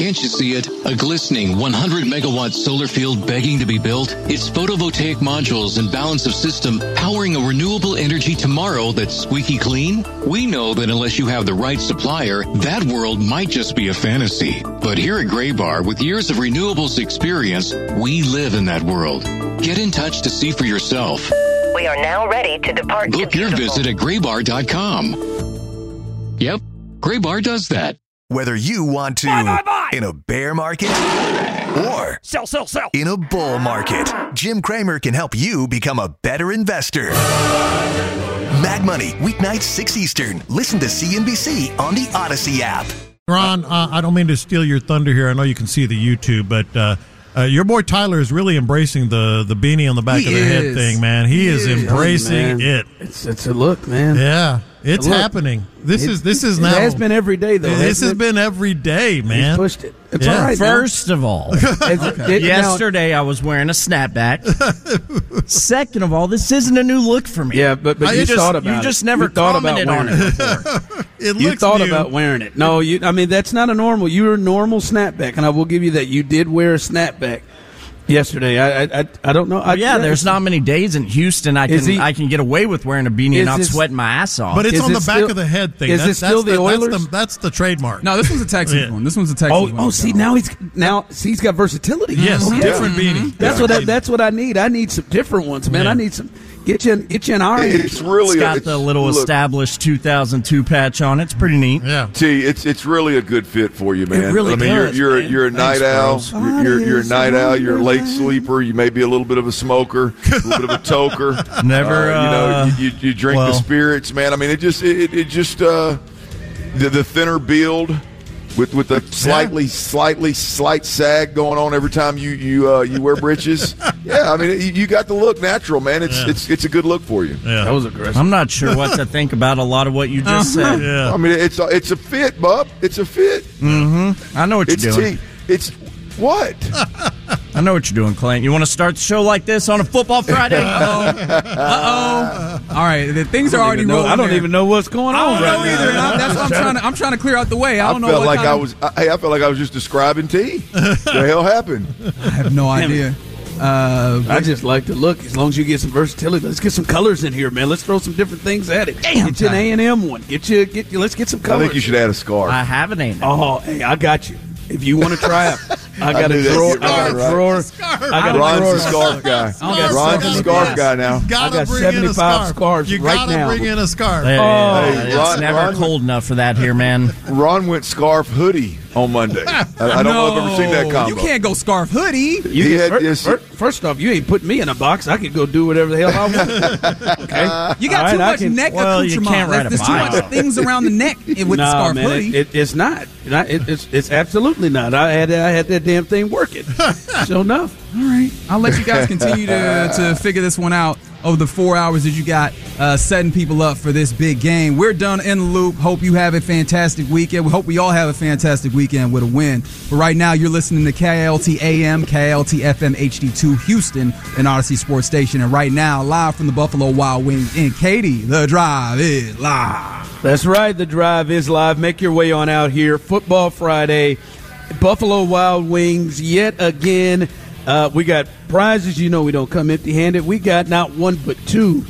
Can't you see it? A glistening 100-megawatt solar field begging to be built? It's photovoltaic modules and balance of system powering a renewable energy tomorrow that's squeaky clean? We know that unless you have the right supplier, that world might just be a fantasy. But here at Graybar, with years of renewables experience, we live in that world. Get in touch to see for yourself. We are now ready to depart. Book your visit at graybar.com. Yep, Graybar does that. Whether you want to in a bear market or sell. In a bull market, Jim Cramer can help you become a better investor. Mad Money, weeknights 6 Eastern. Listen to CNBC on the Odyssey app. Ron, I don't mean to steal your thunder here. I know you can see the YouTube, but your boy Tyler is really embracing the beanie on the back of the head thing, man. He is embracing it. It's a look, man. Yeah, it's happening. This is now. It has been every day, though. This has been every day, man. He's pushed it. It's all right. First of all, yesterday I was wearing a snapback. Second of all, this isn't a new look for me. Yeah, but you thought about it. You just never commented on it before. You thought about wearing it. No, that's not a normal. You're a normal snapback, and I will give you that. You did wear a snapback yesterday. I don't know. There's not many days in Houston I can get away with wearing a beanie and not sweating my ass off. But it's on the back of the head thing. Is it still the Oilers? That's the trademark. No, this one's a Texas one. This one's a Texas one. See, now he's got versatility. Yes, different beanie. That's what I need. I need some different ones, man. I need some. Get you an orange. It's got the little established 2002 patch on it. It's pretty neat. Yeah. T, it's really a good fit for you, man. It really does, you're a night owl. You're a night owl. You're a late sleeper. You may be a little bit of a smoker, a little bit of a toker. Never. You drink the spirits, man. I mean, it just the thinner build. With the slight sag going on every time you wear breeches. Yeah, I mean you got the look natural, man. It's a good look for you. Yeah. That was aggressive. I'm not sure what to think about a lot of what you just said. Yeah. I mean it's a fit, bub. It's a fit. Mm-hmm. I know what you're doing. It's what? I know what you're doing, Clint. You want to start the show like this on a football Friday? Uh-oh. All right, the things are already rolling. I don't even know what's going on. I don't know either. That's what I'm trying to clear out the way. I felt like I was just describing T. The hell happened? I have no idea. I just like to look. As long as you get some versatility, let's get some colors in here, man. Let's throw some different things at it. Get you an A&M one. Let's get some colors. I think you should add a scarf. I have an A&M. Oh, hey, I got you. If you want to try it, I got a drawer. Ron's the scarf guy. Ron's the scarf guy now. I got 75 scarves you right now. You gotta bring in a scarf. It's never cold enough for that here, man. Ron went scarf hoodie on Monday. I don't know if I've ever seen that combo. You can't go scarf hoodie. First off, you ain't put me in a box. I could go do whatever the hell I want. Okay, you got too much neck accoutrement. There's too much things around the neck with the scarf hoodie. It's not. It's absolutely not. I had that damn thing working. Sure enough. All right, I'll let you guys continue to figure this one out over the 4 hours that you got setting people up for this big game. We're done in the loop. Hope you have a fantastic weekend. We hope we all have a fantastic weekend with a win. But right now, you're listening to KLT AM, KLT FM HD2 Houston, and Odyssey Sports Station. And right now, live from the Buffalo Wild Wings in Katy, the drive is live. That's right. The drive is live. Make your way on out here. Football Friday, Buffalo Wild Wings yet again. We got prizes. You know we don't come empty-handed. We got not one but two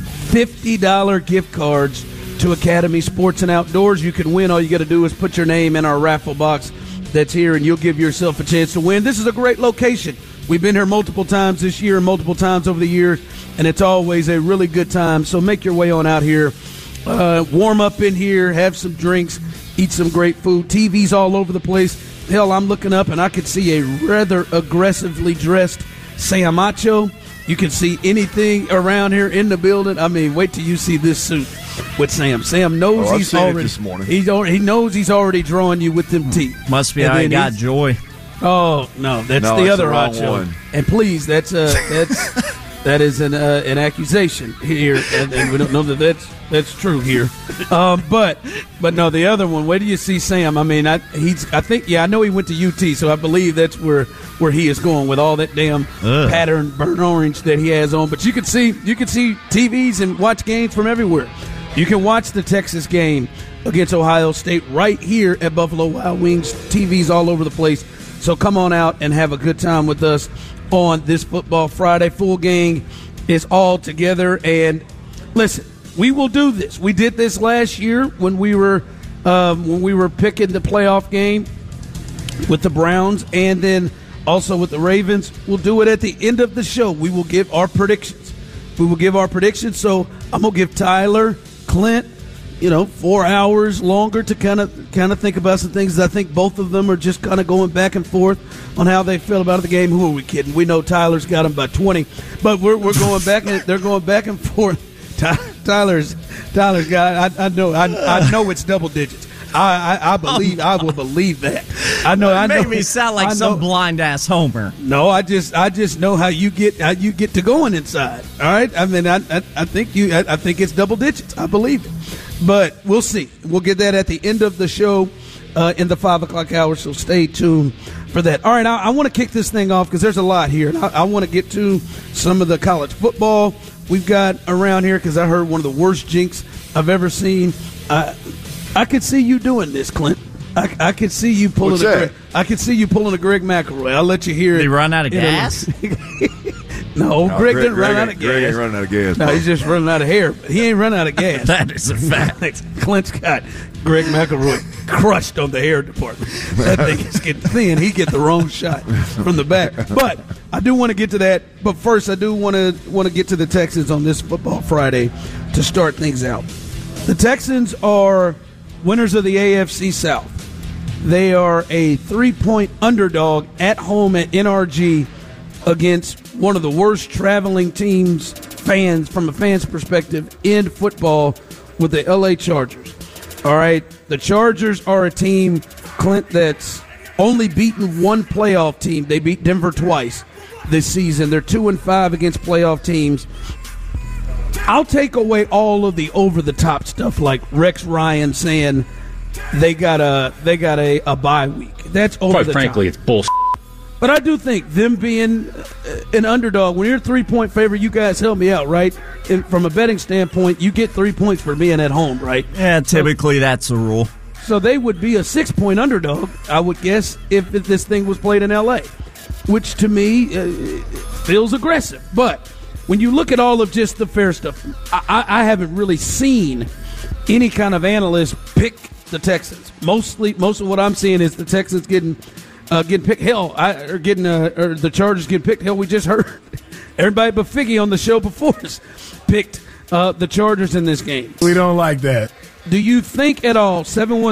$50 gift cards to Academy Sports and Outdoors. You can win. All you got to do is put your name in our raffle box that's here, and you'll give yourself a chance to win. This is a great location. We've been here multiple times this year and multiple times over the years, and it's always a really good time. So make your way on out here. Warm up in here, have some drinks, eat some great food. TVs all over the place. Hell, I'm looking up, and I could see a rather aggressively dressed Sam Acho. You can see anything around here in the building. I mean, wait till you see this suit with Sam. Sam knows he's already this morning. He knows he's already drawing you with them teeth. Must be I got joy. Oh no, that's the other Acho. And please, that is an accusation here, and we don't know that's true here. But no, the other one. Where do you see Sam? I mean, I know he went to UT, so I believe that's where he is going with all that damn pattern burnt orange that he has on. But you can see TVs and watch games from everywhere. You can watch the Texas game against Ohio State right here at Buffalo Wild Wings. TVs all over the place. So come on out and have a good time with us on this Football Friday. Full gang is all together. And listen, we will do this. We did this last year when we were picking the playoff game with the Browns and then also with the Ravens. We'll do it at the end of the show. We will give our predictions. So I'm going to give Tyler, Clint, 4 hours longer to kind of think about some things. I think both of them are just kind of going back and forth on how they feel about the game. Who are we kidding? We know Tyler's got them by 20, but we're going back and they're going back and forth. Tyler's got. I know it's double digits. I will believe that. I know. It made me sound like some blind ass homer. No, I just know how you get to going inside. All right. I mean, I think it's double digits. I believe it. But we'll see. We'll get that at the end of the show in the 5 o'clock hour, so stay tuned for that. All right, I want to kick this thing off because there's a lot here. And I want to get to some of the college football we've got around here because I heard one of the worst jinx I've ever seen. I could see you doing this, Clint. I could see you pulling I could see you pulling a Greg McElroy. I'll let you hear it. Did he run out of gas? No, Greg didn't run out of gas. Greg ain't running out of gas. No, he's just running out of hair. He ain't running out of gas. That is a fact. Clint's got Greg McElroy crushed on the hair department. That thing is getting thin. He get the wrong shot from the back. But I do want to get to that. But first, I do want to get to the Texans on this Football Friday to start things out. The Texans are winners of the AFC South. They are a 3-point underdog at home at NRG against one of the worst traveling teams, from a fan's perspective, in football with the LA Chargers. All right, the Chargers are a team, Clint, that's only beaten one playoff team. They beat Denver twice this season. They're 2-5 against playoff teams. I'll take away all of the over-the-top stuff like Rex Ryan saying they got a bye week. That's over the top. Quite frankly, it's bullshit. But I do think them being an underdog, when you're a 3-point favorite, you guys help me out, right? And from a betting standpoint, you get 3 points for being at home, right? Yeah, typically that's the rule. So they would be a 6-point underdog, I would guess, if this thing was played in L.A., which to me feels aggressive. But when you look at all of just the fair stuff, I haven't really seen any kind of analyst pick the Texans. Most of what I'm seeing is the Texans getting picked. Hell, or the Chargers getting picked. Hell, we just heard everybody but Figgy on the show before us picked the Chargers in this game. We don't like that. Do you think at all,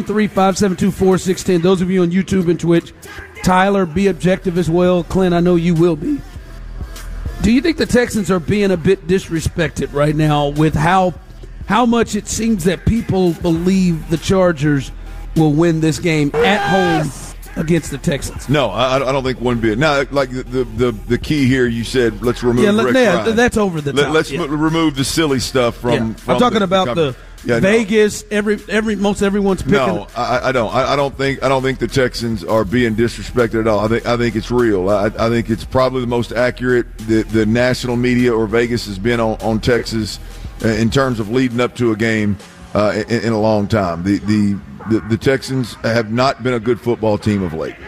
713-572-4610, those of you on YouTube and Twitch, Tyler, be objective as well. Clint, I know you will be. Do you think the Texans are being a bit disrespected right now with how much it seems that people believe the Chargers will win this game at home against the Texans? No, I don't think one bit. Now, like the key here, you said let's remove Rex Ryan. That's over the top. Let's remove the silly stuff from. I'm talking about the Vegas. No. Most everyone's picking. No, I don't. I don't think the Texans are being disrespected at all. I think it's real. I think it's probably the most accurate the national media or Vegas has been on Texas in terms of leading up to a game in a long time. The Texans have not been a good football team of late.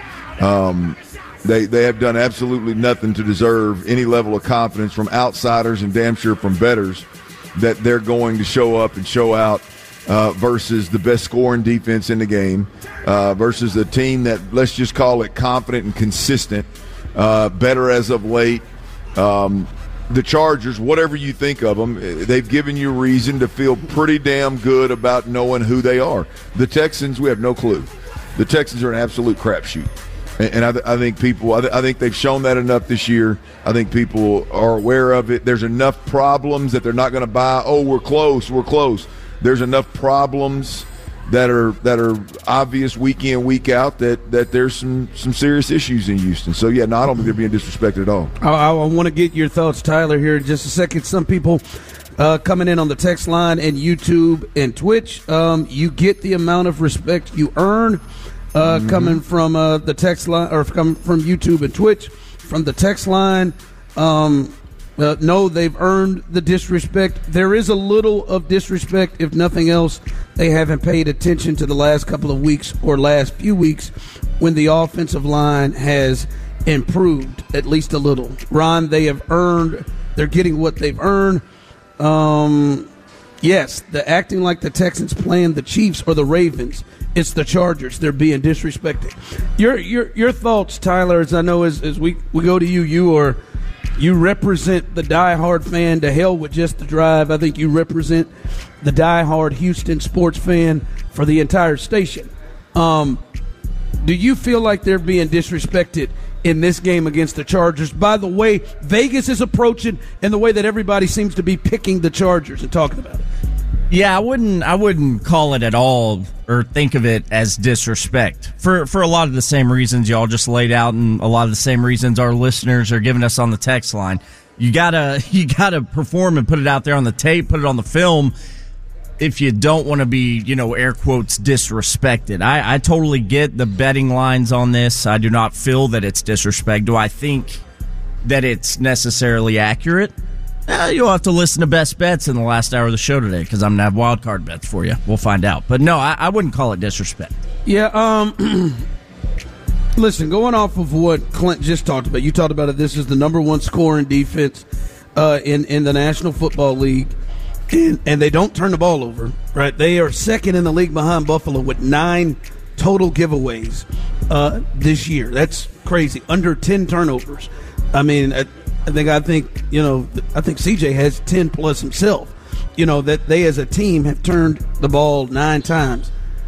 They have done absolutely nothing to deserve any level of confidence from outsiders and damn sure from bettors that they're going to show up and show out versus the best scoring defense in the game, versus a team that, let's just call it confident and consistent, better as of late. The Chargers, whatever you think of them, they've given you reason to feel pretty damn good about knowing who they are. The Texans, we have no clue. The Texans are an absolute crapshoot. And I think people, I think they've shown that enough this year. I think people are aware of it. There's enough problems that they're not going to buy. Oh, we're close. There's enough problems that are obvious week in, week out that there's some serious issues in Houston. So, yeah, no, I don't think they're being disrespected at all. I want to get your thoughts, Tyler, here in just a second. Some people coming in on the text line and YouTube and Twitch, you get the amount of respect you earn coming from the text line, or coming from YouTube and Twitch. From the text line, No, they've earned the disrespect. There is a little of disrespect, if nothing else. They haven't paid attention to the last couple of weeks or last few weeks when the offensive line has improved at least a little. Ron, they have earned. They're getting what they've earned. Yes, the acting like the Texans playing the Chiefs or the Ravens. It's the Chargers. They're being disrespected. Your thoughts, Tyler, as I know as we go to you, you represent the diehard fan. To hell with just the drive. I think you represent the diehard Houston sports fan for the entire station. Do you feel like they're being disrespected in this game against the Chargers by the way Vegas is approaching and the way that everybody seems to be picking the Chargers and talking about it? Yeah, I wouldn't call it at all or think of it as disrespect for a lot of the same reasons y'all just laid out, and a lot of the same reasons our listeners are giving us on the text line. You gotta perform and put it out there on the tape, put it on the film. If you don't want to be, air quotes, disrespected. I totally get the betting lines on this. I do not feel that it's disrespect. Do I think that it's necessarily accurate? You'll have to listen to Best Bets in the last hour of the show today, because I'm going to have wild card bets for you. We'll find out. But no, I wouldn't call it disrespect. Yeah, listen, going off of what Clint just talked about, you talked about it. This is the number one scoring defense in the National Football League. And they don't turn the ball over, right? They are second in the league behind Buffalo with 9 total giveaways this year. That's crazy. Under 10 turnovers. I mean, I think CJ has 10 plus himself. That they as a team have turned the ball 9 times.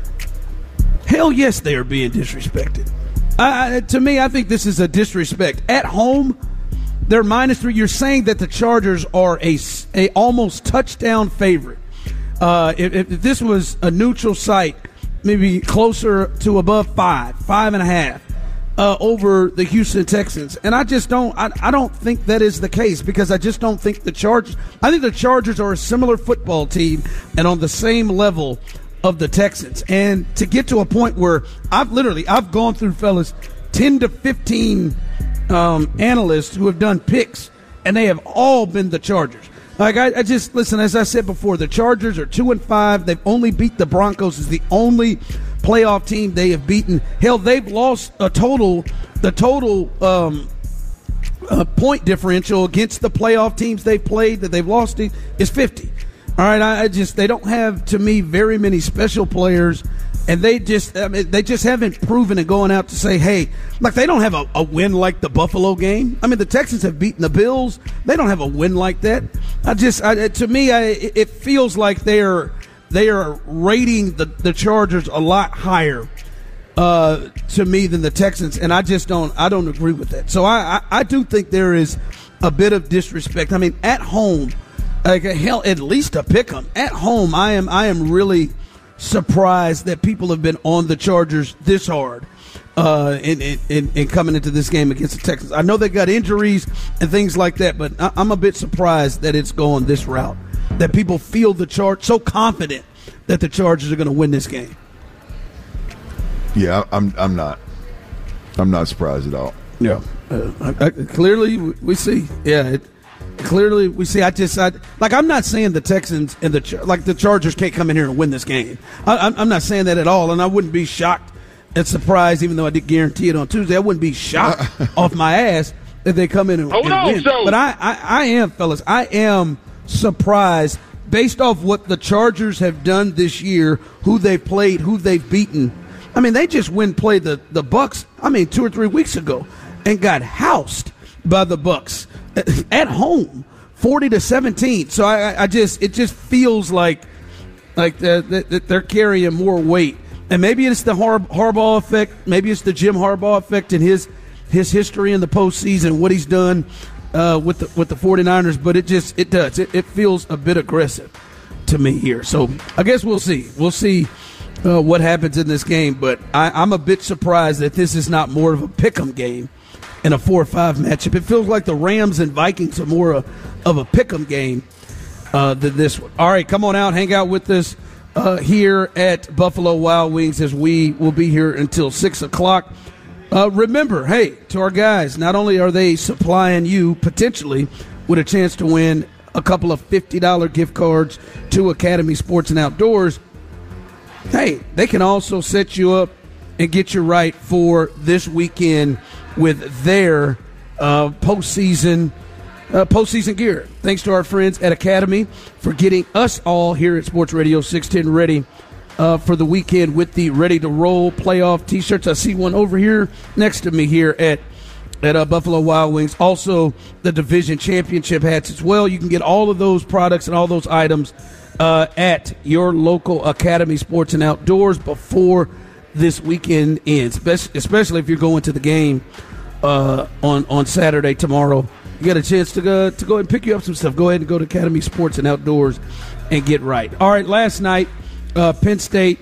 Hell yes, they are being disrespected. To me, I think this is a disrespect. At home, they're -3. You're saying that the Chargers are a almost touchdown favorite. If this was a neutral site, maybe closer to above 5.5 over the Houston Texans. And I just don't. I don't think that is the case, because I just don't think the Chargers. I think the Chargers are a similar football team and on the same level of the Texans. And to get to a point where I've gone through, fellas, 10 to 15 analysts who have done picks, and they have all been the Chargers. Like I just listen, as I said before, the Chargers are 2-5. They've only beat the Broncos. Is the only playoff team they have beaten. Hell, they've lost the total point differential against the playoff teams they've played that they've lost is 50. All right, they don't have, to me, very many special players. And they just haven't proven it going out to say, hey, like they don't have a win like the Buffalo game. I mean, the Texans have beaten the Bills. They don't have a win like that. To me, it feels like they are rating the Chargers a lot higher to me than the Texans, and I don't agree with that. So I do think there is a bit of disrespect. I mean, at home, hell, at least a pick 'em. At home, I am really surprised that people have been on the Chargers this hard in coming into this game against the Texans. I know they got injuries and things like that, but I'm a bit surprised that it's going this route, that people feel so confident that the Chargers are going to win this game. Yeah, I'm not surprised at all. Yeah, clearly we see. Yeah. Clearly, we see. I'm not saying the Texans and the Chargers can't come in here and win this game. I'm not saying that at all, and I wouldn't be shocked and surprised, even though I did guarantee it on Tuesday. I wouldn't be shocked off my ass if they come in and win. But I am, fellas. I am surprised based off what the Chargers have done this year, who they've played, who they've beaten. I mean, they just played the Bucks. 2 or 3 weeks ago, and got housed by the Bucks. At home, 40-17. So it just feels like they're carrying more weight, and maybe it's the Harbaugh effect. Maybe it's the Jim Harbaugh effect in his history in the postseason, what he's done with the 49ers. But it feels a bit aggressive to me here. So I guess we'll see. We'll see what happens in this game. But I'm a bit surprised that this is not more of a pick'em game in a 4-5 matchup. It feels like the Rams and Vikings are more of a pick'em game than this one. All right, come on out, hang out with us here at Buffalo Wild Wings, as we will be here until 6 o'clock. Remember, hey, to our guys, not only are they supplying you potentially with a chance to win a couple of $50 gift cards to Academy Sports and Outdoors. Hey, they can also set you up and get you right for this weekend with their postseason gear. Thanks to our friends at Academy for getting us all here at Sports Radio 610 ready for the weekend with the Ready to Roll playoff T-shirts. I see one over here next to me here at Buffalo Wild Wings. Also, the division championship hats as well. You can get all of those products and all those items at your local Academy Sports and Outdoors before this weekend ends, especially if you're going to the game on Saturday tomorrow. You got a chance to go ahead and pick you up some stuff. Go ahead and go to Academy Sports and Outdoors and get right. All right, last night, Penn State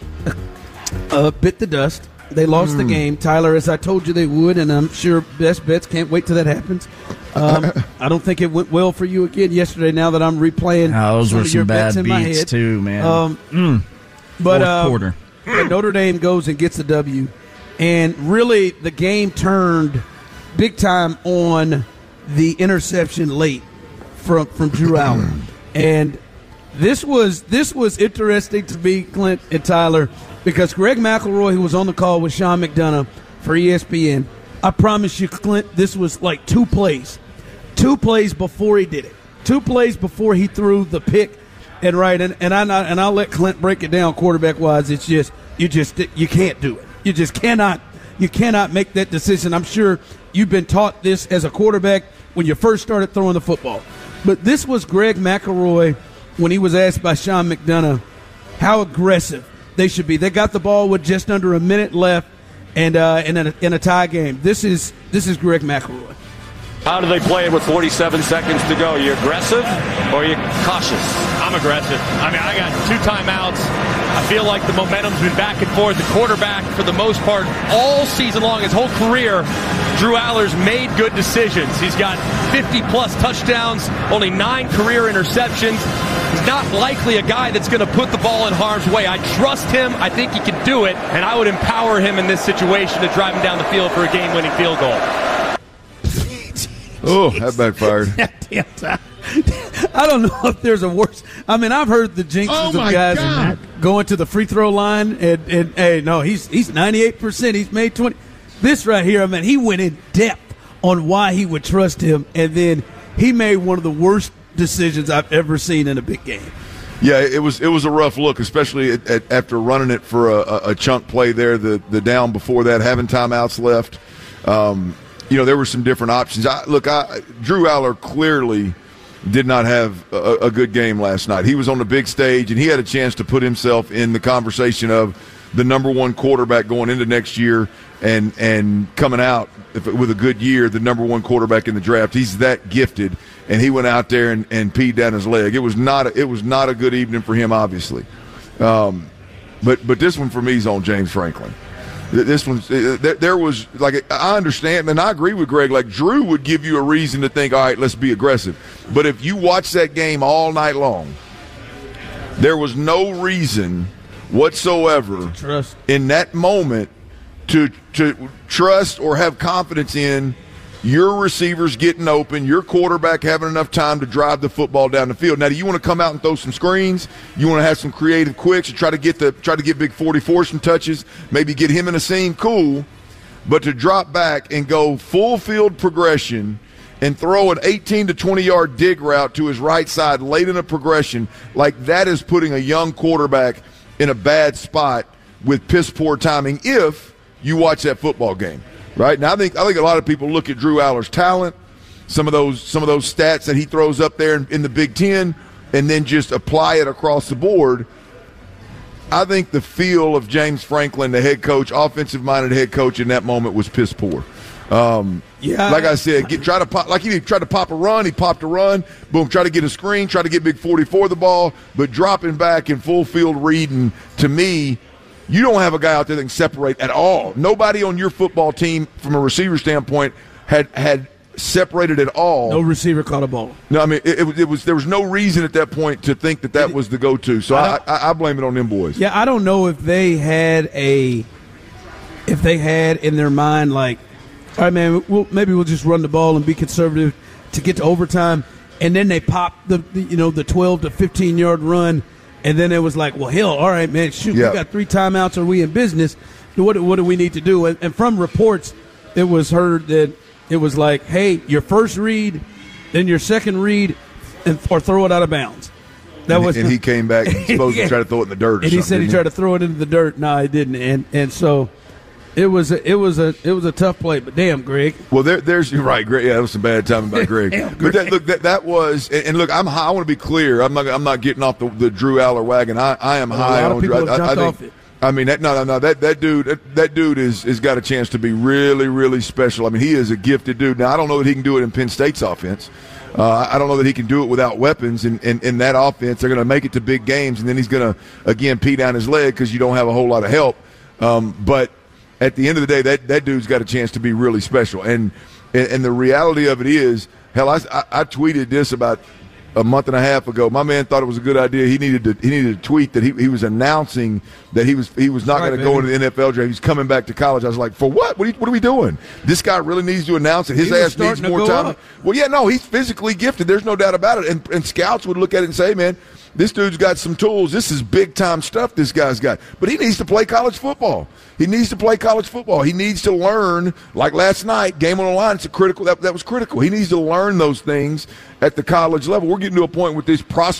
bit the dust. They lost the game, Tyler, as I told you they would, and I'm sure Best Bets can't wait till that happens. I don't think it went well for you again yesterday now that I'm replaying those some were of some your bad bets in my beats head. too, man. But Fourth quarter. Notre Dame goes and gets the W, and really the game turned big time on the interception late from Drew Allen. And this was interesting to me, Clint and Tyler, because Greg McElroy, who was on the call with Sean McDonough for ESPN, I promise you, Clint, this was like two plays before he did it, 2 plays before he threw the pick. And I'll let Clint break it down quarterback wise. It's just you can't do it. You just cannot make that decision. I'm sure you've been taught this as a quarterback when you first started throwing the football. But this was Greg McElroy when he was asked by Sean McDonough how aggressive they should be. They got the ball with just under a minute left and in a tie game. This is Greg McElroy. How do they play it with 47 seconds to go? Are you aggressive or are you cautious? I'm aggressive. I mean, I got 2 timeouts. I feel like the momentum's been back and forth. The quarterback, for the most part, all season long, his whole career, Drew Aller's made good decisions. He's got 50-plus touchdowns, only 9 career interceptions. He's not likely a guy that's going to put the ball in harm's way. I trust him. I think he can do it, and I would empower him in this situation to drive him down the field for a game-winning field goal. Oh, that backfired. I don't know if there's a worse. I mean, I've heard the jinxes of guys going to the free throw line, and hey, no, he's 98%. He's made 20. This right here, I mean, he went in depth on why he would trust him, and then he made one of the worst decisions I've ever seen in a big game. Yeah, it was a rough look, especially after running it for a chunk play there. The down before that, having timeouts left. There were some different options. Drew Aller clearly did not have a good game last night. He was on the big stage, and he had a chance to put himself in the conversation of the number 1 quarterback going into next year and coming out with a good year, the number 1 quarterback in the draft. He's that gifted, and he went out there and peed down his leg. It was not a good evening for him, obviously. But this one for me is on James Franklin. This one's there was like I understand and I agree with Greg. Like Drew would give you a reason to think, all right, let's be aggressive. But if you watch that game all night long, there was no reason whatsoever in that moment to trust or have confidence in your receivers getting open, your quarterback having enough time to drive the football down the field. Now, do you want to come out and throw some screens? You want to have some creative quicks and try to get Big 44 some touches, maybe get him in a seam? Cool. But to drop back and go full field progression and throw an 18 to 20-yard dig route to his right side late in a progression, like that is putting a young quarterback in a bad spot with piss-poor timing if you watch that football game. Right now, I think a lot of people look at Drew Aller's talent, some of those stats that he throws up there in the Big Ten, and then just apply it across the board. I think the feel of James Franklin, the head coach, offensive-minded head coach, in that moment was piss poor. Like I said, he tried to pop a run, he popped a run, boom, try to get a screen, try to get Big 44 the ball, but dropping back in full field reading, to me, you don't have a guy out there that can separate at all. Nobody on your football team, from a receiver standpoint, had separated at all. No receiver caught a ball. No, I mean it was there was no reason at that point to think that was the go-to. So I blame it on them boys. Yeah, I don't know if they had in their mind like, all right, man, maybe we'll just run the ball and be conservative to get to overtime, and then they popped the 12 to 15-yard run, and then it was like, well, hell, all right, man, shoot, we got 3 timeouts. Are we in business? What do we need to do? And from reports, it was heard that it was like, hey, your first read, then your second read, or throw it out of bounds. And he came back and supposed to try to throw it in the dirt. And he said he tried to throw it into the dirt. No, he didn't. And so it was a tough play. But damn, Greg. Well, there's you're right, Greg. Yeah, that was some bad timing by Greg. Damn, But that was and look, I want to be clear. I'm not getting off the Drew Aller wagon. I am high on Drew. I think. I mean that dude is got a chance to be really, really special. I mean, he is a gifted dude. Now I don't know that he can do it in Penn State's offense. I don't know that he can do it without weapons. And in that offense, they're going to make it to big games, and then he's going to again pee down his leg because you don't have a whole lot of help. But at the end of the day, that dude's got a chance to be really special. And the reality of it is, hell, I tweeted this about a month and a half ago. My man thought it was a good idea. He needed to tweet that he was announcing that he was not going to go into the NFL draft. He's coming back to college. I was like, for what? What are we doing? This guy really needs to announce it. His ass needs more time. Up. Well, yeah, no, he's physically gifted. There's no doubt about it. And scouts would look at it and say, man, this dude's got some tools. This is big-time stuff this guy's got. But he needs to play college football. He needs to play college football. He needs to learn, like last night, game on the line, it's a critical. That was critical. He needs to learn those things at the college level. We're getting to a point with this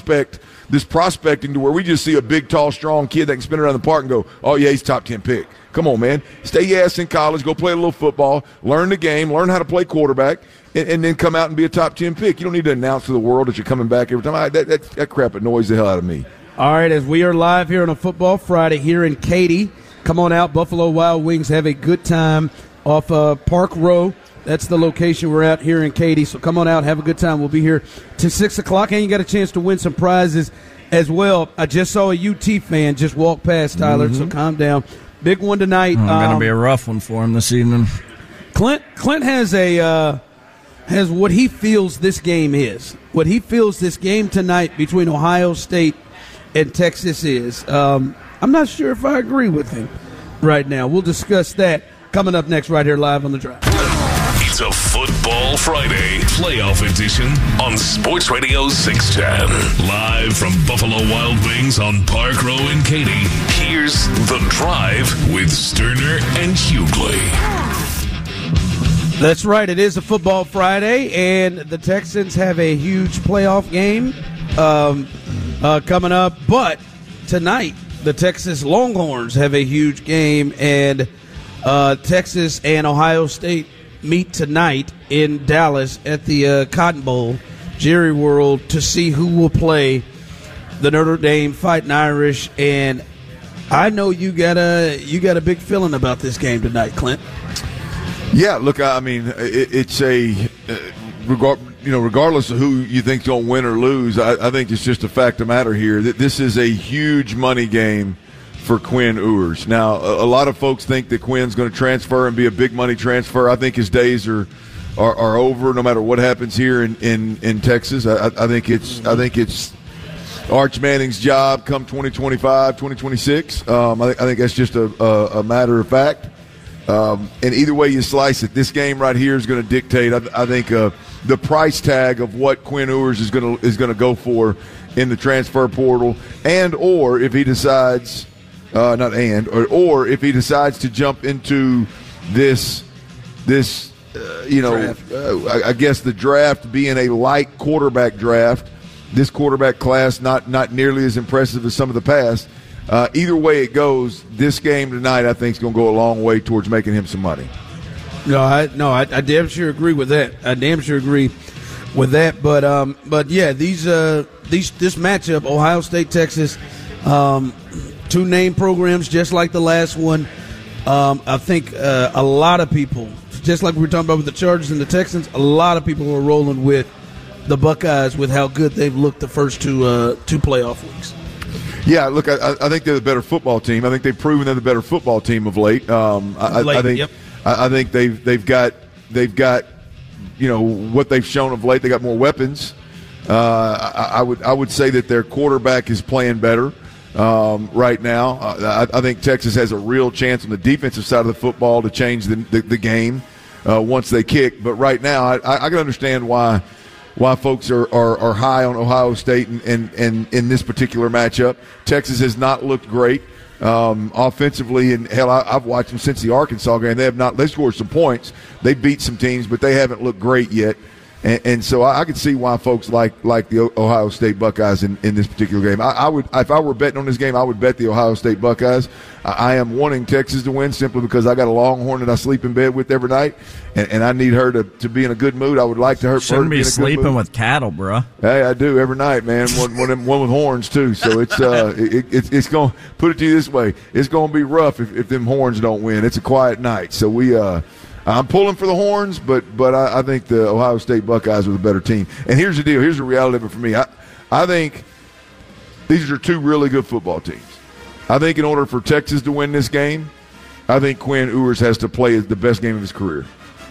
prospecting to where we just see a big, tall, strong kid that can spin around the park and go, oh, yeah, he's top 10 pick. Come on, man. Stay your ass in college. Go play a little football. Learn the game. Learn how to play quarterback. And then come out and be a top 10 pick. You don't need to announce to the world that you're coming back every time. That crap annoys the hell out of me. All right, as we are live here on a Football Friday here in Katy, come on out. Buffalo Wild Wings have a good time off Park Row. That's the location we're at here in Katy. So come on out, have a good time. We'll be here till 6 o'clock, and you got a chance to win some prizes as well. I just saw a UT fan just walk past, Tyler, so calm down. Big one tonight. Going to be a rough one for him this evening. Clint has what he feels this game is. What he feels this game tonight between Ohio State and Texas is. I'm not sure if I agree with him right now. We'll discuss that coming up next right here live on The Drive. It's a Football Friday playoff edition on Sports Radio 610. Live from Buffalo Wild Wings on Park Row in Katy, here's The Drive with Sterner and Hughley. That's right. It is a Football Friday, and the Texans have a huge playoff game coming up. But tonight, the Texas Longhorns have a huge game, and Texas and Ohio State meet tonight in Dallas at the Cotton Bowl, Jerry World, to see who will play the Notre Dame Fighting Irish. And I know you got a big feeling about this game tonight, Clint. Yeah, look, I mean, it's regardless of who you think's going to win or lose, I think it's just a fact of matter here that this is a huge money game for Quinn Ewers. Now, a lot of folks think that Quinn's going to transfer and be a big money transfer. I think his days are over no matter what happens here in Texas. I think it's Arch Manning's job come 2025, 2026. I think that's just a matter of fact. And either way you slice it, this game right here is going to dictate, I think, the price tag of what Quinn Ewers is going to go for in the transfer portal, or if he decides, or if he decides to jump into this, I guess the draft being a light quarterback draft, this quarterback class not nearly as impressive as some of the past. Either way it goes, this game tonight I think is going to go a long way towards making him some money. I damn sure agree with that. But yeah, this matchup, Ohio State, Texas, two name programs just like the last one. I think a lot of people, just like we were talking about with the Chargers and the Texans, a lot of people are rolling with the Buckeyes with how good they've looked the first two playoff weeks. Yeah, look, I think they're the better football team. I think they've proven they're the better football team of late. I think they've got what they've shown of late. They got more weapons. I would say that their quarterback is playing better right now. I think Texas has a real chance on the defensive side of the football to change the game once they kick. But right now, I can understand why why folks are high on Ohio State and in this particular matchup. Texas has not looked great offensively, and hell, I've watched them since the Arkansas game. They scored some points. They beat some teams, but they haven't looked great yet. And so I could see why folks like the Ohio State Buckeyes in this particular game. I would, if I were betting on this game, I would bet the Ohio State Buckeyes. I am wanting Texas to win simply because I got a Longhorn that I sleep in bed with every night, and I need her to be in a good mood. I would like her. Shouldn't be be sleeping with cattle, bro. Hey, I do every night, man. One with horns too. So it's it's going to put it to you this way: it's going to be rough if them horns don't win. It's a quiet night, so we. I'm pulling for the horns, but I think the Ohio State Buckeyes are the better team. And here's the deal. Here's the reality of it for me. I think these are two really good football teams. I think in order for Texas to win this game, I think Quinn Ewers has to play the best game of his career.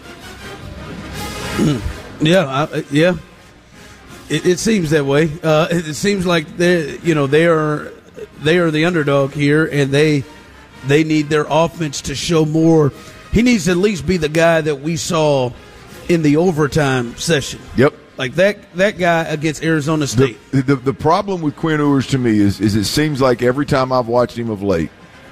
Yeah. It seems that way. It seems like they are the underdog here, and they need their offense to show more. He needs to at least be the guy that we saw in the overtime session. Yep. Like that guy against Arizona State. The problem with Quinn Ewers to me is it seems like every time I've watched him of late,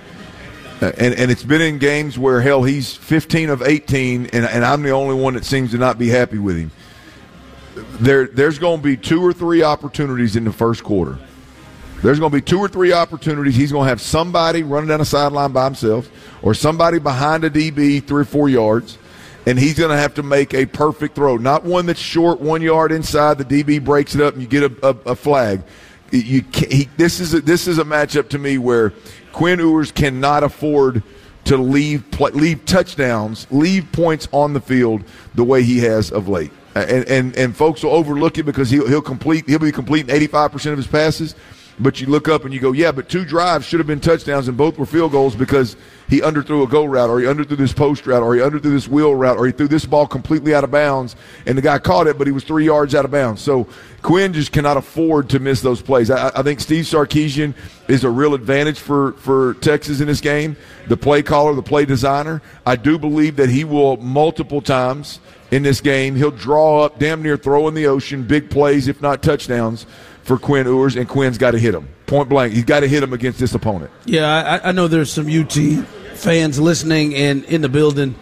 and it's been in games where, hell, he's 15 of 18, and I'm the only one that seems to not be happy with him. There's going to be 2 or 3 opportunities in the first quarter. There's going to be 2 or 3 opportunities. He's going to have somebody running down the sideline by himself or somebody behind a DB 3 or 4 yards, and he's going to have to make a perfect throw. Not one that's short, 1 yard inside, the DB breaks it up, and you get a flag. This is a matchup to me where Quinn Ewers cannot afford to leave touchdowns, leave points on the field the way he has of late. And folks will overlook it because he'll be completing 85% of his passes. But you look up and you go, yeah, but 2 drives should have been touchdowns and both were field goals because he underthrew a go route, or he underthrew this post route, or he underthrew this wheel route, or he threw this ball completely out of bounds, and the guy caught it, but he was 3 yards out of bounds. So Quinn just cannot afford to miss those plays. I think Steve Sarkisian is a real advantage for Texas in this game, the play caller, the play designer. I do believe that he will multiple times in this game, he'll draw up, damn near throw in the ocean, big plays, if not touchdowns, for Quinn Ewers, and Quinn's got to hit him. Point blank. He's got to hit him against this opponent. Yeah, I know there's some UT fans listening and in the building.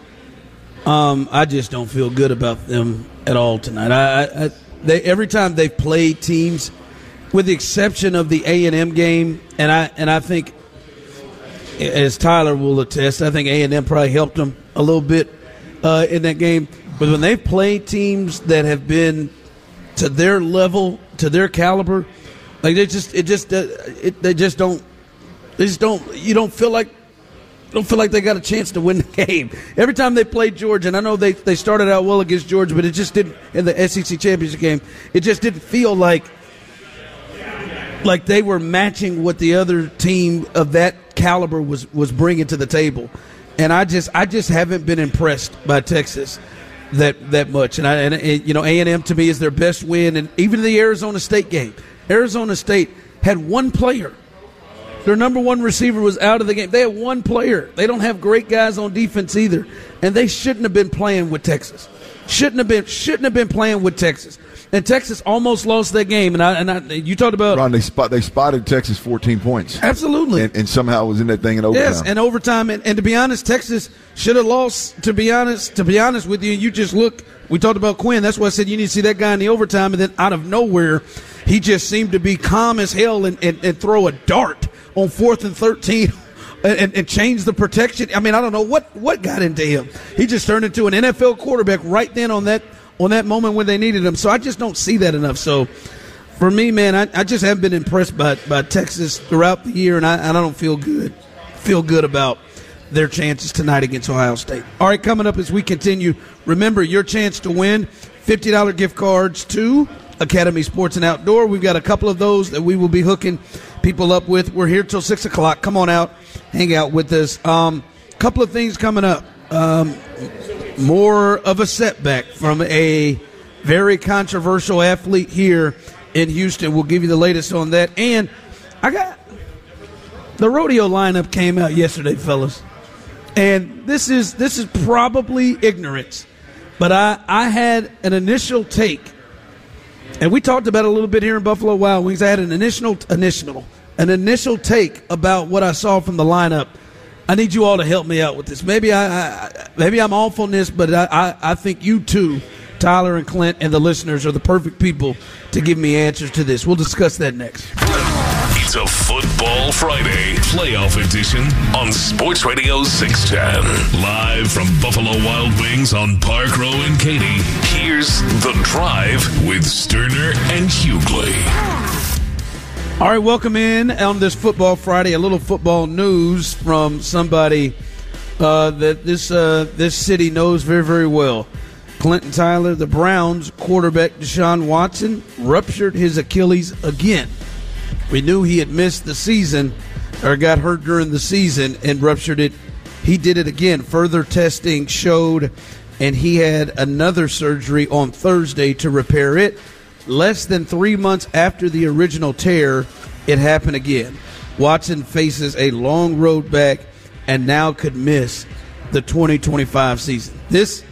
I just don't feel good about them at all tonight. Every time they've played teams, with the exception of the A&M game, and I think, as Tyler will attest, I think A&M probably helped them a little bit in that game. But when they've played teams that have been to their level, to their caliber, like you don't feel like they got a chance to win the game. Every time they played Georgia, and I know they started out well against Georgia, but it just didn't, in the SEC championship game, it just didn't feel like they were matching what the other team of that caliber was bringing to the table. And I just haven't been impressed by Texas that much. And A&M to me is their best win. And even the Arizona State game, Arizona State had one player. Their number one receiver was out of the game. They had one player. They don't have great guys on defense either. And they shouldn't have been playing with Texas. Shouldn't have been playing with Texas. And Texas almost lost that game. And you talked about Ron, they spotted Texas 14 points. Absolutely. And somehow was in that thing in overtime. Yes, and overtime. And to be honest, Texas should have lost. To be honest with you, you just look. We talked about Quinn. That's why I said you need to see that guy in the overtime. And then out of nowhere, he just seemed to be calm as hell and throw a dart on 4th and 13 and change the protection. I mean, I don't know what got into him. He just turned into an NFL quarterback right then on that moment when they needed him. So I just don't see that enough. So for me, man, I just haven't been impressed by Texas throughout the year, and I don't feel good about their chances tonight against Ohio State. All right, coming up as we continue, remember your chance to win $50 gift cards to Academy Sports and Outdoor. We've got a couple of those that we will be hooking people up with. We're here till 6 o'clock. Come on out, hang out with us. Couple of things coming up. More of a setback from a very controversial athlete here in Houston. We'll give you the latest on that. And I got the rodeo lineup came out yesterday, fellas. And this is probably ignorance, but I had an initial take And we talked about it a little bit here in Buffalo Wild Wings. I had an initial take about what I saw from the lineup. I need you all to help me out with this. Maybe I'm off on this, but I think you too, Tyler and Clint and the listeners, are the perfect people to give me answers to this. We'll discuss that next. It's a Football Friday playoff edition on Sports Radio 610. Live from Buffalo Wild Wings on Park Row in Katy, here's The Drive with Sterner and Hughley. All right, welcome in on this Football Friday. A little football news from somebody that this city knows very, very well. Clinton Tyler, the Browns quarterback Deshaun Watson, ruptured his Achilles again. We knew he had missed the season or got hurt during the season and ruptured it. He did it again. Further testing showed, and he had another surgery on Thursday to repair it. Less than 3 months after the original tear, it happened again. Watson faces a long road back and now could miss the 2025 season. It's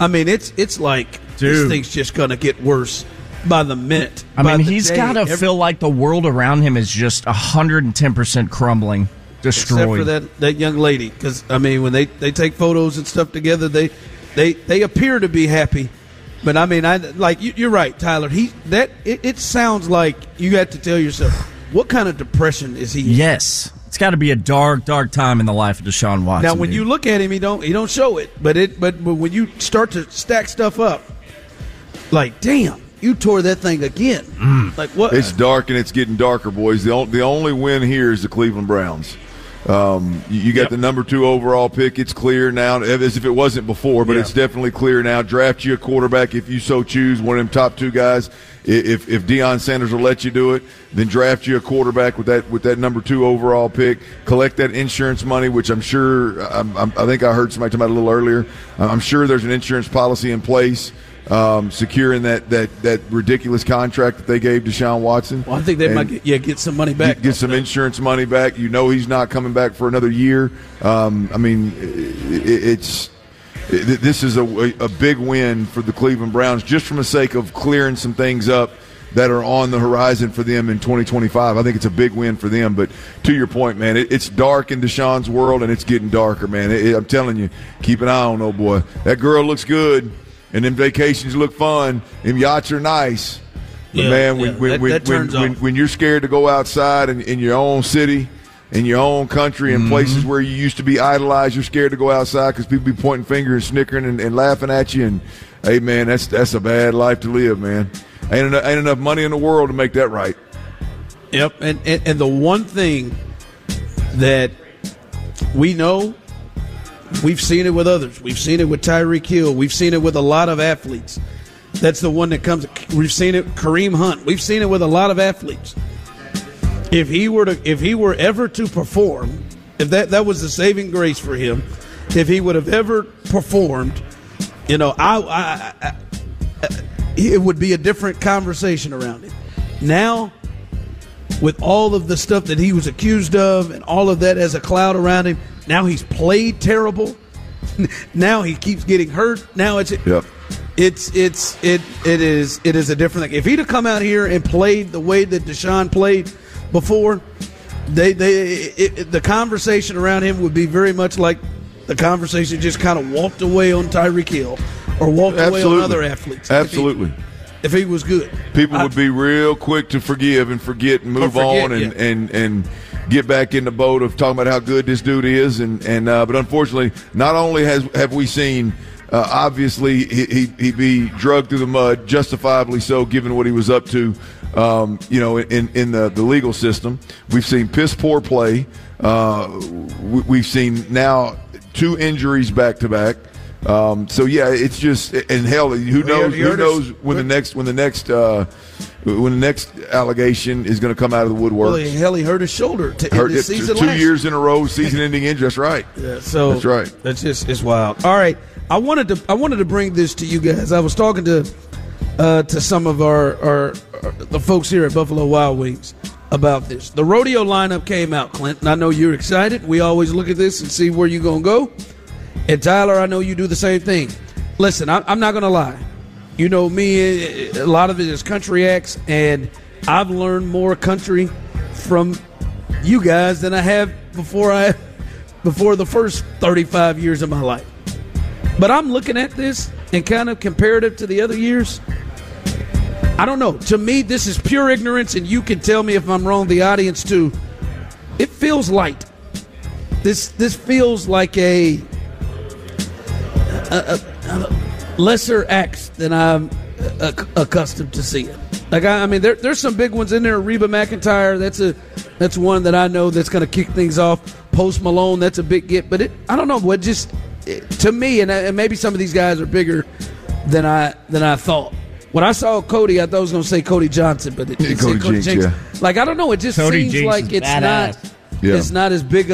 like this thing's just going to get worse by the minute. He's got to feel like the world around him is just 110% crumbling, destroyed. Except for that young lady. Because, when they take photos and stuff together, they appear to be happy. But, you're right, Tyler. It sounds like you got to tell yourself, what kind of depression is he in? Yes. It's got to be a dark, dark time in the life of Deshaun Watson. Now, when you look at him, he don't show it. But when you start to stack stuff up, like, damn. You tore that thing again. Like what? It's dark and it's getting darker, boys. The only win here is the Cleveland Browns. You got the number 2 overall pick. It's clear now, as if it wasn't before, but it's definitely clear now. Draft you a quarterback if you so choose, one of them top 2 guys. If Deion Sanders will let you do it, then draft you a quarterback with that number 2 overall pick. Collect that insurance money, which I'm sure I think I heard somebody talk about a little earlier. I'm sure there's an insurance policy in place. Securing that ridiculous contract that they gave Deshaun Watson. Well, I think they might get some money back. Get some insurance money back. You know he's not coming back for another year. This is a big win for the Cleveland Browns just from the sake of clearing some things up that are on the horizon for them in 2025. I think it's a big win for them. But to your point, man, it's dark in Deshaun's world, and it's getting darker, man. I'm telling you, keep an eye on old boy. That girl looks good. And them vacations look fun. Them yachts are nice. But when you're scared to go outside in your own city, in your own country, in places where you used to be idolized, you're scared to go outside because people be pointing fingers and snickering and laughing at you. And, hey, man, that's a bad life to live, man. Ain't enough money in the world to make that right. Yep. And the one thing that we know, we've seen it with others. We've seen it with Tyreek Hill. We've seen it with a lot of athletes. That's the one that comes. We've seen it, Kareem Hunt. We've seen it with a lot of athletes. If he were ever to perform, if that was the saving grace for him, if he would have ever performed, it would be a different conversation around it. Now, with all of the stuff that he was accused of and all of that as a cloud around him, now he's played terrible. Now he keeps getting hurt. Now it is a different thing. If he'd have come out here and played the way that Deshaun played before, the conversation around him would be very much like the conversation just kind of walked away on Tyreek Hill or walked away on other athletes. Absolutely. If he was good, people would be real quick to forgive and forget and move on and get back in the boat of talking about how good this dude is. But unfortunately, not only have we seen obviously he be drugged through the mud, justifiably so, given what he was up to, in the legal system. We've seen piss poor play. We've seen now 2 injuries back to back. It's just, and hell, who knows when the next allegation is going to come out of the woodwork. Well, hell, he hurt his shoulder to end the season. 2 years in a row, season-ending injury. That's right. Yeah, so that's right. That's just, it's wild. All right, I wanted to bring this to you guys. I was talking to some of the folks here at Buffalo Wild Wings about this. The rodeo lineup came out, Clinton. I know you're excited. We always look at this and see where you're going to go. And Tyler, I know you do the same thing. Listen, I'm not going to lie. You know me, a lot of it is country acts, and I've learned more country from you guys than I have before the first 35 years of my life. But I'm looking at this and kind of comparative to the other years. I don't know. To me, this is pure ignorance, and you can tell me if I'm wrong, the audience too. It feels light. This feels like a lesser acts than I'm accustomed to seeing. Like I mean, there's some big ones in there. Reba McEntire, that's one that I know that's going to kick things off. Post Malone, that's a big get. But I don't know what to me, and maybe some of these guys are bigger than I thought. When I saw Cody, I thought I was going to say Cody Johnson, but it said Cody Jinks. Yeah. Like I don't know, it just Cody seems Jinks like it's badass. It's not as big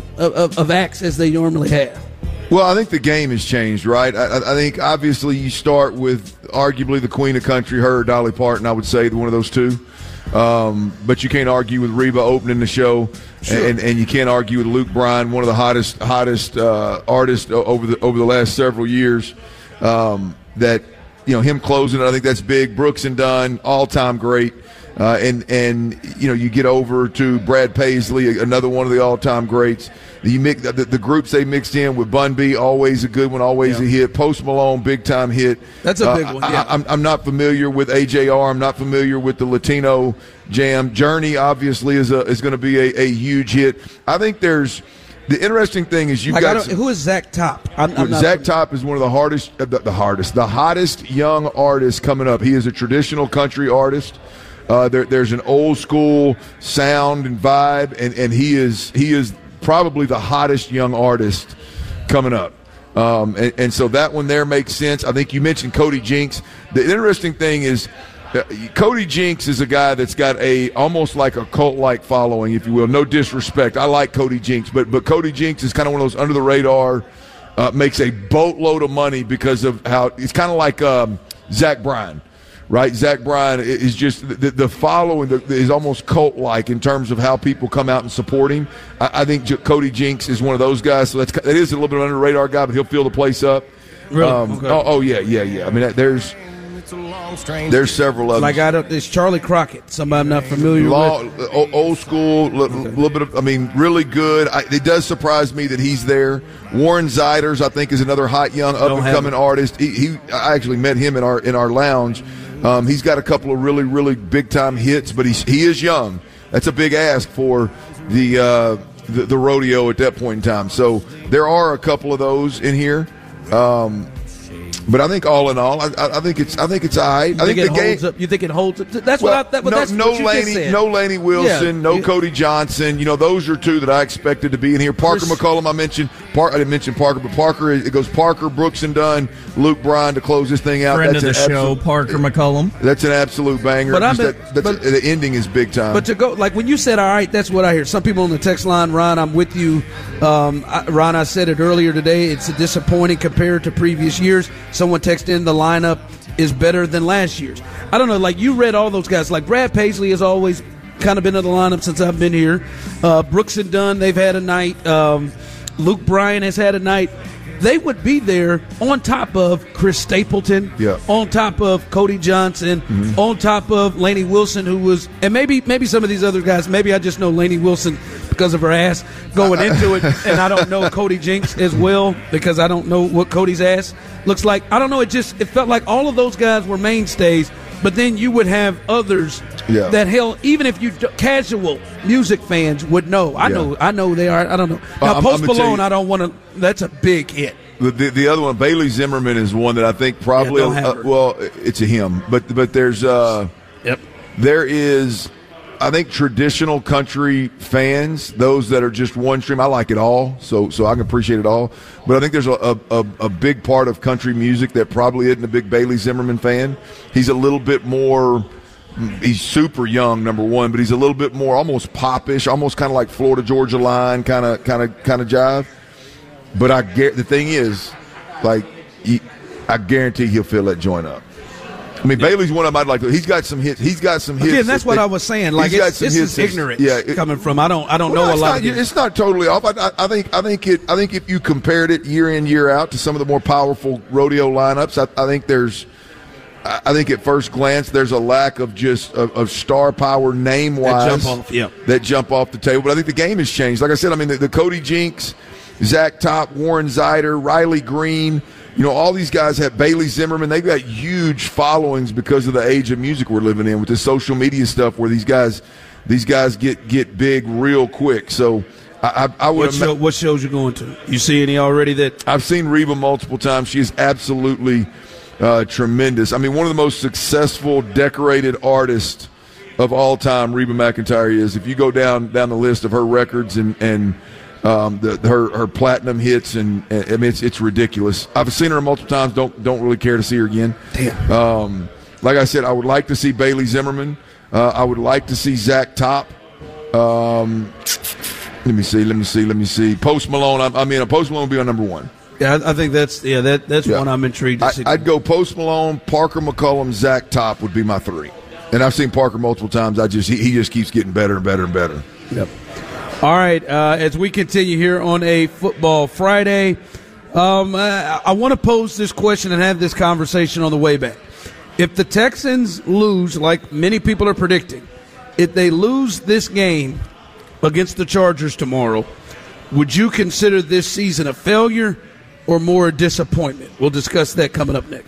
of acts as they normally have. Well, I think the game has changed, right? I think obviously you start with arguably the queen of country, her or Dolly Parton, I would say, one of those two. But you can't argue with Reba opening the show, sure. and you can't argue with Luke Bryan, one of the hottest artists over the last several years. That him closing it, I think that's big. Brooks and Dunn, all-time great. And you get over to Brad Paisley, another one of the all-time greats. You mix the groups they mixed in with Bun B, always a good one, always a hit. Post Malone, big-time hit. That's a big one. Yeah. I'm not familiar with AJR. I'm not familiar with the Latino Jam. Journey obviously is going to be a huge hit. I think there's the interesting thing is who is Zach Top? Zach Top is one of the hottest young artists coming up. He is a traditional country artist. There's an old school sound and vibe, and he is probably the hottest young artist coming up. And so that one there makes sense. I think you mentioned Cody Jinks. The interesting thing is Cody Jinks is a guy that's got almost like a cult-like following, if you will. No disrespect. I like Cody Jinks, but Cody Jinks is kind of one of those under the radar, makes a boatload of money because of how it's kind of like Zach Bryan. Right, Zach Bryan is just the following is almost cult-like in terms of how people come out and support him. I think Cody Jinks is one of those guys. So that is a little bit under the radar guy, but he'll fill the place up. Really? Okay. Oh yeah. I mean, there's several of them. Like there's Charlie Crockett, somebody I'm not familiar with. Old school, little bit of. I mean, really good. It does surprise me that he's there. Warren Ziders, I think, is another hot young up and coming artist. I actually met him in our lounge. He's got a couple of really, really big-time hits, but he is young. That's a big ask for the rodeo at that point in time. So there are a couple of those in here. But I think all in all, I think it's all right. I think the game. You think it holds up? That's what I. That's no what you Laney, just said. no Laney Wilson, no Cody Johnson. Those are two that I expected to be in here. Parker McCollum, I mentioned. I didn't mention Parker, but Parker. It goes Parker, Brooks and Dunn, Luke Bryan to close this thing out. Friend of the show, Parker McCollum. That's an absolute banger. But the ending is big time. But to go when you said all right, that's what I hear. Some people on the text line, Ron, I'm with you. Ron, I said it earlier today. It's a disappointing compared to previous years. Someone texted in the lineup is better than last year's. I don't know, like you read all those guys. Like Brad Paisley has always kind of been in the lineup since I've been here. Brooks and Dunn, they've had a night. Luke Bryan has had a night. They would be there on top of Chris Stapleton, on top of Cody Johnson, on top of Laney Wilson, who was, and maybe some of these other guys. Maybe I just know Laney Wilson because of her ass going into it, and I don't know Cody Jinks as well because I don't know what Cody's ass looks like. I don't know. It felt like all of those guys were mainstays, but then you would have others that even if you casual music fans would know. I know they are. I don't know. Now Post Malone, I don't want to. That's a big hit. The other one, Bailey Zimmerman, is one that I think probably. It's a him, but there's there is. I think traditional country fans, those that are just one stream, I like it all, so I can appreciate it all. But I think there's a big part of country music that probably isn't a big Bailey Zimmerman fan. He's a little bit more. He's super young, number one, but he's a little bit more almost popish, almost kind of like Florida Georgia Line kind of jive. But the thing is, like, I guarantee he'll fill that joint up. I mean, Bailey's one of them I'd like to. He's got some hits. Again, that's what I was saying. Like, this is ignorance coming from. I don't know a lot. It's not totally off. I think if you compared it year in, year out to some of the more powerful rodeo lineups, I think there's I think at first glance there's a lack of just of star power name-wise that jump off the table. But I think the game has changed. Like I said, I mean, the Cody Jinks, Zach Top, Warren Zeider, Riley Green, all these guys have Bailey Zimmerman. They've got huge followings because of the age of music we're living in with the social media stuff where these guys get big real quick. So I would what shows you going to? You see any already that? I've seen Reba multiple times. She is absolutely tremendous. I mean, one of the most successful, decorated artists of all time, Reba McEntire is. If you go down the list of her records and her platinum hits, and I mean, it's ridiculous. I've seen her multiple times. Don't really care to see her again. Damn. Like I said, I would like to see Bailey Zimmerman. I would like to see Zach Top. Let me see. Post Malone. Post Malone would be on number one. Yeah, I think that's one I'm intrigued to see. I'd go Post Malone, Parker McCollum, Zach Top would be my three. And I've seen Parker multiple times. He just keeps getting better and better and better. Yep. All right, as we continue here on a Football Friday, I want to pose this question and have this conversation on the way back. If the Texans lose, like many people are predicting, if they lose this game against the Chargers tomorrow, would you consider this season a failure or more a disappointment? We'll discuss that coming up next.